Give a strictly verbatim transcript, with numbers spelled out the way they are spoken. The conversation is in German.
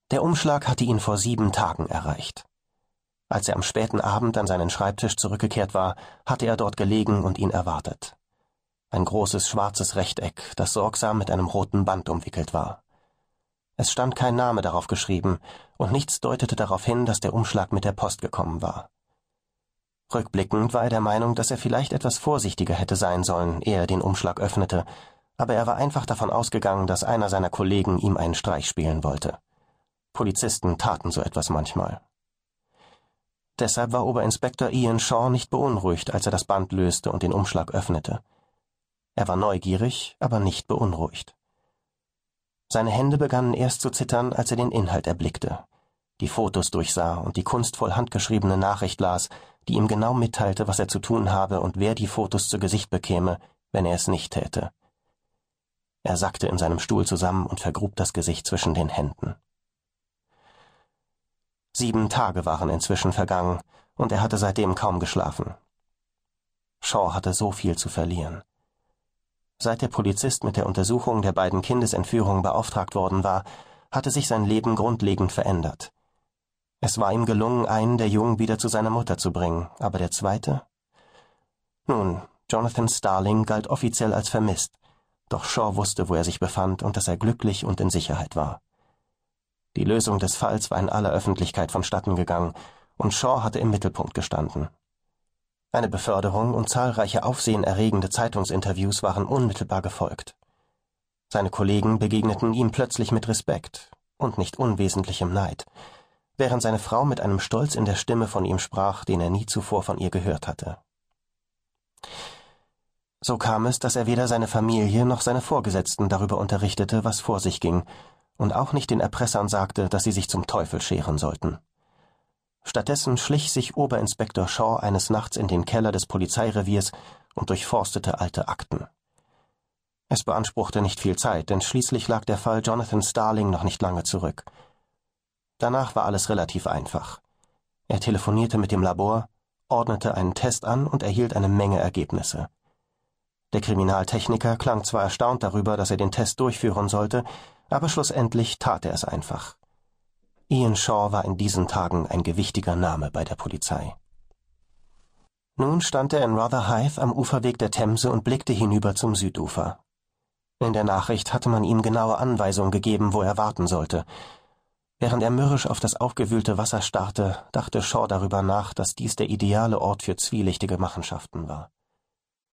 Der Umschlag hatte ihn vor sieben Tagen erreicht. Als er am späten Abend an seinen Schreibtisch zurückgekehrt war, hatte er dort gelegen und ihn erwartet. Ein großes schwarzes Rechteck, das sorgsam mit einem roten Band umwickelt war. Es stand kein Name darauf geschrieben, und nichts deutete darauf hin, dass der Umschlag mit der Post gekommen war. Rückblickend war er der Meinung, dass er vielleicht etwas vorsichtiger hätte sein sollen, ehe er den Umschlag öffnete, aber er war einfach davon ausgegangen, dass einer seiner Kollegen ihm einen Streich spielen wollte. Polizisten taten so etwas manchmal. Deshalb war Oberinspektor Ian Shaw nicht beunruhigt, als er das Band löste und den Umschlag öffnete. Er war neugierig, aber nicht beunruhigt. Seine Hände begannen erst zu zittern, als er den Inhalt erblickte, die Fotos durchsah und die kunstvoll handgeschriebene Nachricht las, die ihm genau mitteilte, was er zu tun habe und wer die Fotos zu Gesicht bekäme, wenn er es nicht täte. Er sackte in seinem Stuhl zusammen und vergrub das Gesicht zwischen den Händen. Sieben Tage waren inzwischen vergangen, und er hatte seitdem kaum geschlafen. Shaw hatte so viel zu verlieren. Seit der Polizist mit der Untersuchung der beiden Kindesentführungen beauftragt worden war, hatte sich sein Leben grundlegend verändert. Es war ihm gelungen, einen der Jungen wieder zu seiner Mutter zu bringen, aber der zweite? Nun, Jonathan Starling galt offiziell als vermisst, doch Shaw wusste, wo er sich befand und dass er glücklich und in Sicherheit war. Die Lösung des Falls war in aller Öffentlichkeit vonstatten gegangen, und Shaw hatte im Mittelpunkt gestanden. Eine Beförderung und zahlreiche aufsehenerregende Zeitungsinterviews waren unmittelbar gefolgt. Seine Kollegen begegneten ihm plötzlich mit Respekt und nicht unwesentlichem Neid, während seine Frau mit einem Stolz in der Stimme von ihm sprach, den er nie zuvor von ihr gehört hatte. So kam es, dass er weder seine Familie noch seine Vorgesetzten darüber unterrichtete, was vor sich ging, und auch nicht den Erpressern sagte, dass sie sich zum Teufel scheren sollten. Stattdessen schlich sich Oberinspektor Shaw eines Nachts in den Keller des Polizeireviers und durchforstete alte Akten. Es beanspruchte nicht viel Zeit, denn schließlich lag der Fall Jonathan Starling noch nicht lange zurück. Danach war alles relativ einfach. Er telefonierte mit dem Labor, ordnete einen Test an und erhielt eine Menge Ergebnisse. Der Kriminaltechniker klang zwar erstaunt darüber, dass er den Test durchführen sollte, aber schlussendlich tat er es einfach. Ian Shaw war in diesen Tagen ein gewichtiger Name bei der Polizei. Nun stand er in Rotherhithe am Uferweg der Themse und blickte hinüber zum Südufer. In der Nachricht hatte man ihm genaue Anweisungen gegeben, wo er warten sollte. Während er mürrisch auf das aufgewühlte Wasser starrte, dachte Shaw darüber nach, dass dies der ideale Ort für zwielichtige Machenschaften war.